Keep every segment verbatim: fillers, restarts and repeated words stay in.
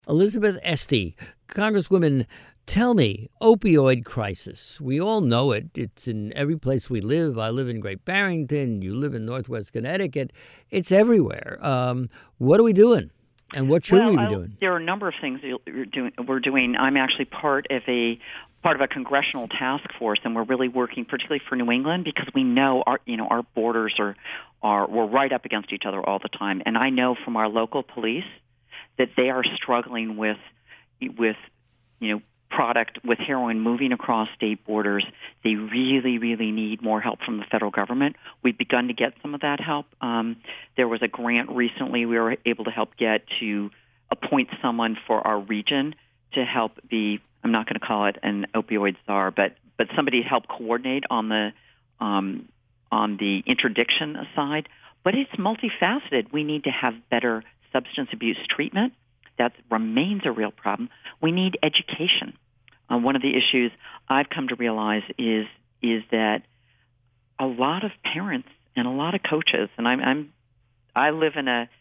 Elizabeth Esty, Congresswoman, tell me, opioid crisis. We all know it. It's in every place we live. I live in Great Barrington. You live in Northwest Connecticut. It's everywhere. Um, what are we doing? And what should well, we be I, doing? There are a number of things you're doing, we're doing. I'm actually part of a part of a congressional task force, and we're really working particularly for New England because we know our you know our borders are are we're right up against each other all the time. And I know from our local police that they are struggling with with you know product with heroin moving across state borders. They really, really need more help from the federal government. We've begun to get some of that help. Um, there was a grant recently we were able to help get to appoint someone for our region to help be, I'm not going to call it an opioid czar, but but somebody to help coordinate on the um, on the interdiction side. But it's multifaceted. We need to have better substance abuse treatment. That remains a real problem. We need education. Uh, one of the issues I've come to realize is is that a lot of parents and a lot of coaches, and I'm, I'm I live in a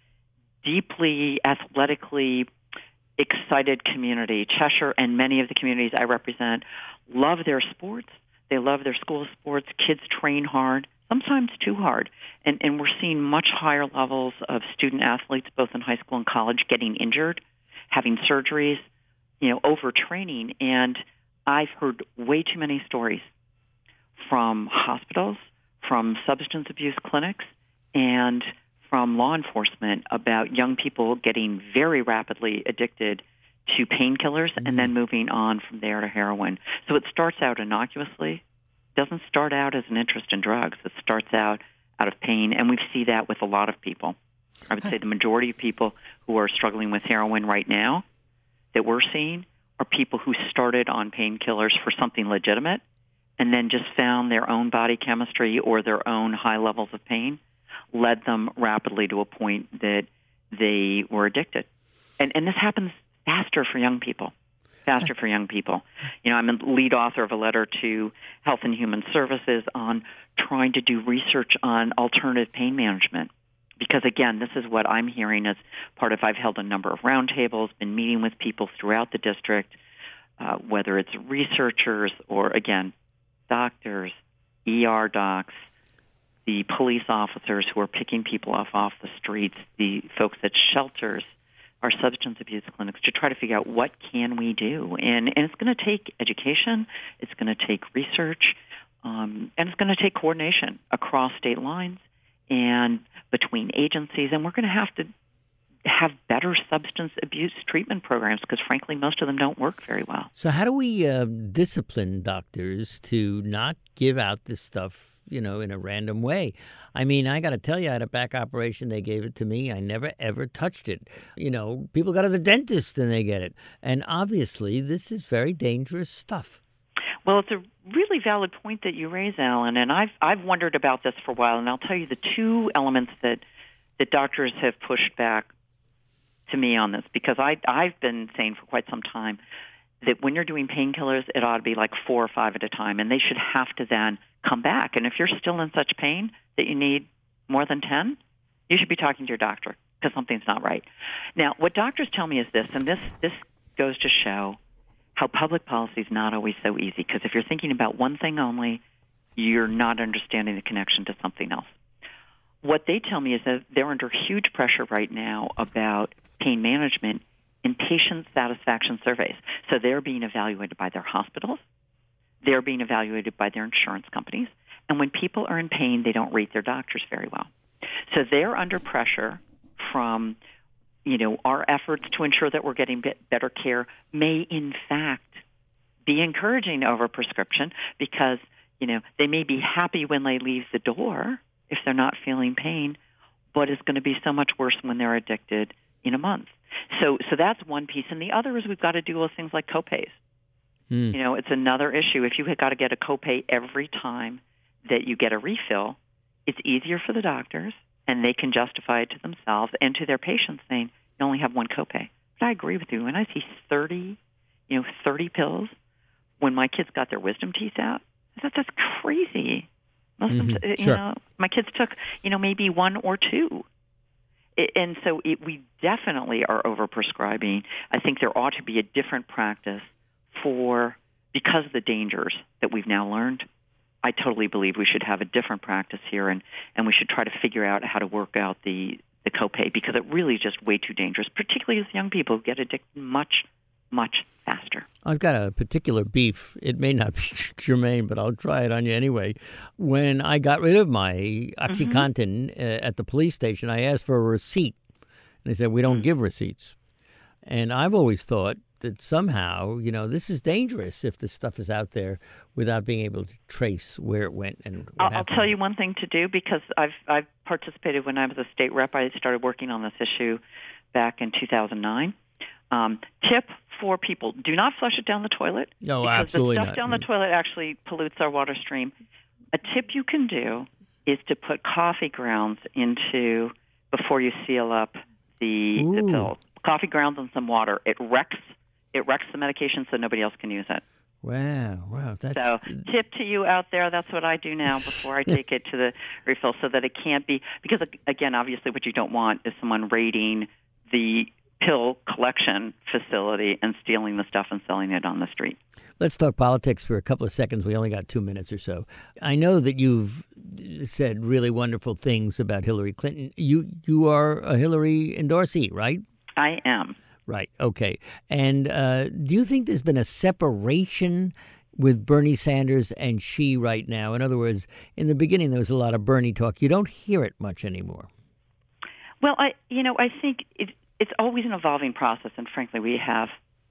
deeply athletically excited community. Cheshire and many of the communities I represent love their sports. They love their school sports. Kids train hard, sometimes too hard. And, and we're seeing much higher levels of student athletes, both in high school and college, getting injured, having surgeries, you know, overtraining. And I've heard way too many stories from hospitals, from substance abuse clinics, and from law enforcement about young people getting very rapidly addicted to painkillers and then moving on from there to heroin. So it starts out innocuously, doesn't start out as an interest in drugs. It starts out out of pain, and we see that with a lot of people. I would say the majority of people who are struggling with heroin right now that we're seeing are people who started on painkillers for something legitimate and then just found their own body chemistry or their own high levels of pain led them rapidly to a point that they were addicted. And, and this happens faster for young people, faster for young people. You know, I'm a lead author of a letter to Health and Human Services on trying to do research on alternative pain management. Because, again, this is what I'm hearing as part of, I've held a number of roundtables, been meeting with people throughout the district, uh, whether it's researchers or, again, doctors, E R docs, the police officers who are picking people off off the streets, the folks at shelters, our substance abuse clinics, to try to figure out what can we do. And, and it's going to take education, it's going to take research, um, and it's going to take coordination across state lines and between agencies. And we're going to have to have better substance abuse treatment programs because, frankly, most of them don't work very well. So how do we uh, discipline doctors to not give out this stuff, you know, in a random way? I mean, I got to tell you, I had a back operation. They gave it to me. I never, ever touched it. You know, people go to the dentist and they get it. And obviously, this is very dangerous stuff. Well, it's a really valid point that you raise, Alan, and I've I've wondered about this for a while, and I'll tell you the two elements that, that doctors have pushed back to me on this, because I, I've been saying for quite some time that when you're doing painkillers, it ought to be like four or five at a time, and they should have to then come back. And if you're still in such pain that you need more than ten, you should be talking to your doctor because something's not right. Now, what doctors tell me is this, and this, this goes to show how public policy is not always so easy, because if you're thinking about one thing only, you're not understanding the connection to something else. What they tell me is that they're under huge pressure right now about pain management in patient satisfaction surveys. So they're being evaluated by their hospitals. They're being evaluated by their insurance companies. And when people are in pain, they don't rate their doctors very well. So they're under pressure from, you know, our efforts to ensure that we're getting better care may, in fact, be encouraging overprescription because, you know, they may be happy when they leave the door if they're not feeling pain, but it's going to be so much worse when they're addicted in a month. So so that's one piece. And the other is we've got to deal with things like copays. Mm. You know, it's another issue. If you've got to get a copay every time that you get a refill, it's easier for the doctors, and they can justify it to themselves and to their patients saying, you only have one copay. But I agree with you. When I see thirty, you know, thirty pills, when my kids got their wisdom teeth out, I thought that's crazy. Most mm-hmm. of them, you sure. know, my kids took, you know, maybe one or two. and so it, we definitely are overprescribing. I think there ought to be a different practice for, because of the dangers that we've now learned. I totally believe we should have a different practice here, and, and we should try to figure out how to work out the, the copay, because it really is just way too dangerous, particularly as young people who get addicted much, much faster. I've got a particular beef. It may not be germane, but I'll try it on you anyway. When I got rid of my OxyContin mm-hmm. uh, at the police station, I asked for a receipt. And they said, we don't mm-hmm. give receipts. And I've always thought that somehow, you know, this is dangerous if this stuff is out there without being able to trace where it went and what I'll, happened. I'll tell you one thing to do, because I've I've participated when I was a state rep. I started working on this issue back in two thousand nine. Um, tip for people: do not flush it down the toilet. No, because absolutely the stuff not. down the toilet actually pollutes our water stream. A tip you can do is to put coffee grounds into before you seal up the, the pill. Coffee grounds and some water. It wrecks it wrecks the medication, so nobody else can use it. Wow, wow, that's so tip to you out there. That's what I do now before I take it to the refill, so that it can't be, because again, obviously, what you don't want is someone raiding the pill collection facility and stealing the stuff and selling it on the street. Let's talk politics for a couple of seconds. We only got two minutes or so. I know that you've said really wonderful things about Hillary Clinton. You you are a Hillary endorsee, right? I am. Right. Okay. And uh, do you think there's been a separation with Bernie Sanders and she right now? In other words, in the beginning, there was a lot of Bernie talk. You don't hear it much anymore. Well, I, you know, I think it, it's always an evolving process. And frankly, we have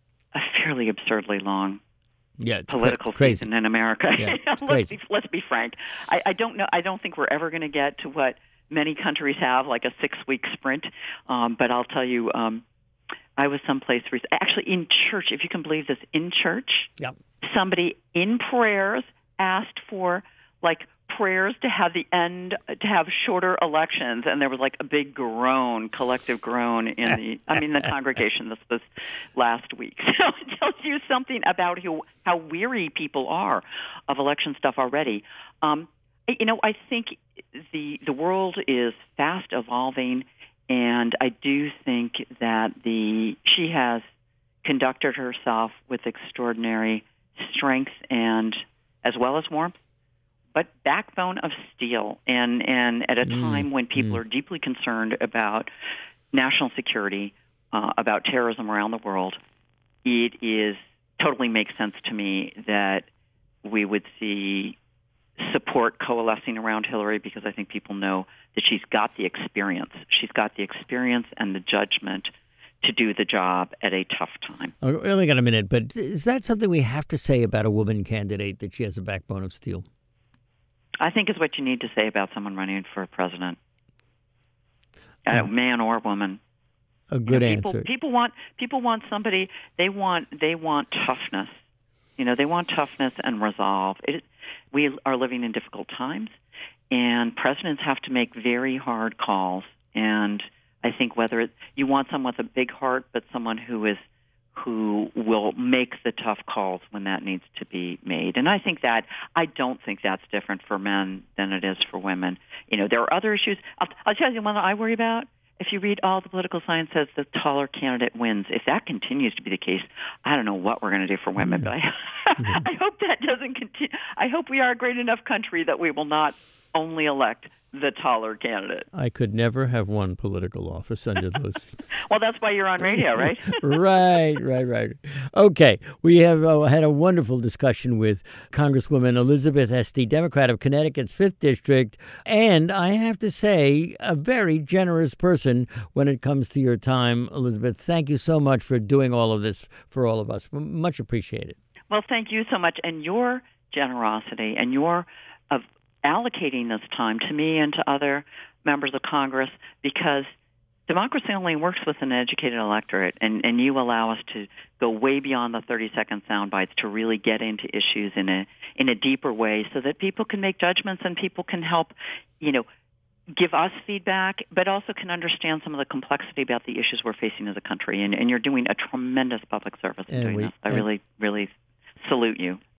a fairly absurdly long yeah, political cra- season in America. Yeah, let's, crazy. be, let's be frank. I, I don't know. I don't think we're ever going to get to what many countries have, like a six-week sprint. Um, but I'll tell you, um, I was someplace, actually in church, if you can believe this, in church, yep. somebody in prayers asked for, like, prayers to have the end, to have shorter elections, and there was, like, a big groan, collective groan in the, I mean, the congregation. This was last week. So it tells you something about who, how weary people are of election stuff already. Um, you know, I think the the world is fast evolving. And I do think that the she has conducted herself with extraordinary strength and as well as warmth, but backbone of steel. And, and at a mm, time when people mm. are deeply concerned about national security, uh, about terrorism around the world, it is totally makes sense to me that we would see support coalescing around Hillary, because I think people know that she's got the experience. She's got the experience and the judgment to do the job at a tough time. I only got a minute, but is that something we have to say about a woman candidate, that she has a backbone of steel? I think is what you need to say about someone running for president, uh, man or woman. A good you know, people, answer. People want people want somebody. They want they want toughness. You know, they want toughness and resolve. It, we are living in difficult times, and presidents have to make very hard calls. And I think whether it, you want someone with a big heart, but someone who is who will make the tough calls when that needs to be made. And I think that I don't think that's different for men than it is for women. You know, there are other issues. I'll, I'll tell you one that I worry about. If you read all the political science says the taller candidate wins. If that continues to be the case, I don't know what we're going to do for women. But I, I hope that doesn't continue. I hope we are a great enough country that we will not only elect the taller candidate. I could never have won political office under those. Well, that's why you're on radio, right? right, right, right. Okay, we have uh, had a wonderful discussion with Congresswoman Elizabeth Esty, Democrat of Connecticut's fifth District, and I have to say, a very generous person when it comes to your time, Elizabeth. Thank you so much for doing all of this for all of us. Much appreciated. Well, thank you so much, and your generosity and your of allocating this time to me and to other members of Congress, because democracy only works with an educated electorate, and, and you allow us to go way beyond the thirty-second sound bites to really get into issues in a in a deeper way, so that people can make judgments and people can help, you know, give us feedback, but also can understand some of the complexity about the issues we're facing as a country. And, and you're doing a tremendous public service in and doing we, this. I really, really salute you.